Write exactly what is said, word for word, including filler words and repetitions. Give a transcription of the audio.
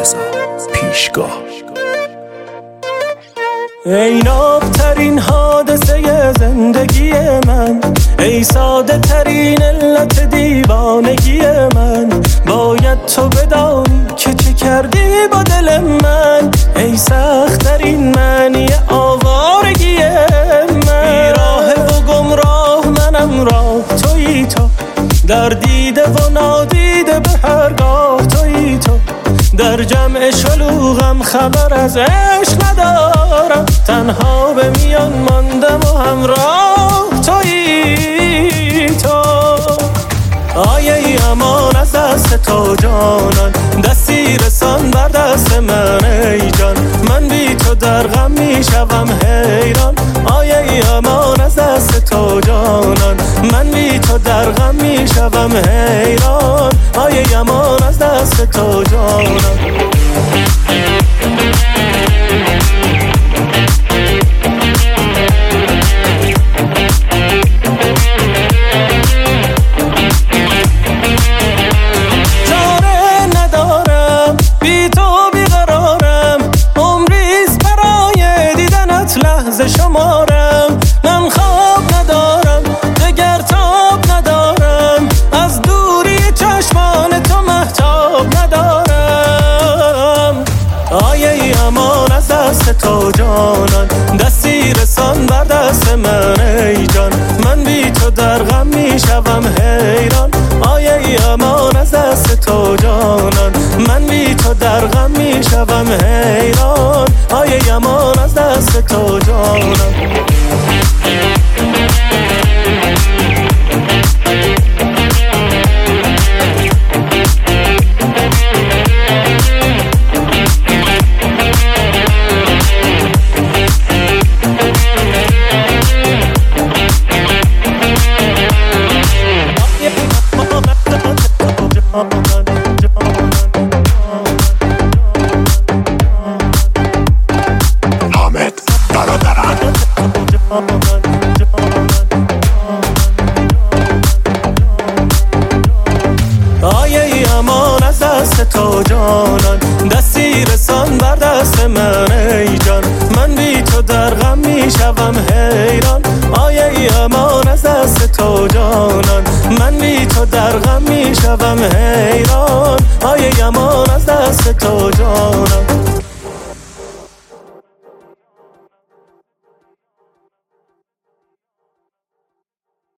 رضا پیشگاه. ای نابترین حادثه زندگی من، ای ساده ترین علت دیوانگی من، باید تو بدانی که چه کردی با دل من، ای سخت ترین معنی آوارگی من. بیراه و گمراه منم راه تویی تو، در دیده و نادیده به هرگاه تویی تو، در جمع شلوغم خبر از عشق ندارم، تنها به میان ماندم و همراه تویی تو. آیه ای امان از دست تو جانان، دستی رسان بر دست من ای جان، من بی تو در غم میشوم حیران. آیه ای امان از دست تو جانان، من بی تو در غم میشوم حیران. آیه ای امان از دست تو جانان. شمارم من خواب ندارم، دگر تاب ندارم، از دوری چشمان تو مهتاب ندارم. آیه ای امان از دست تو جانان، دستی رسان بر دست من ای جان، من بی تو در غم میشوم حیران. آیه ای امان از دست تو جانان، من بی تو در غم میشوم حیران. آیه ای امان از دست تو جانان. آیه ای امان از دست تو جانان، دستی رسان بر دست من ای جان، من بی تو در غم میشوم حیران. آیه ای امان از دست تو جانان، من بی تو در غم میشوم حیران. آیه ای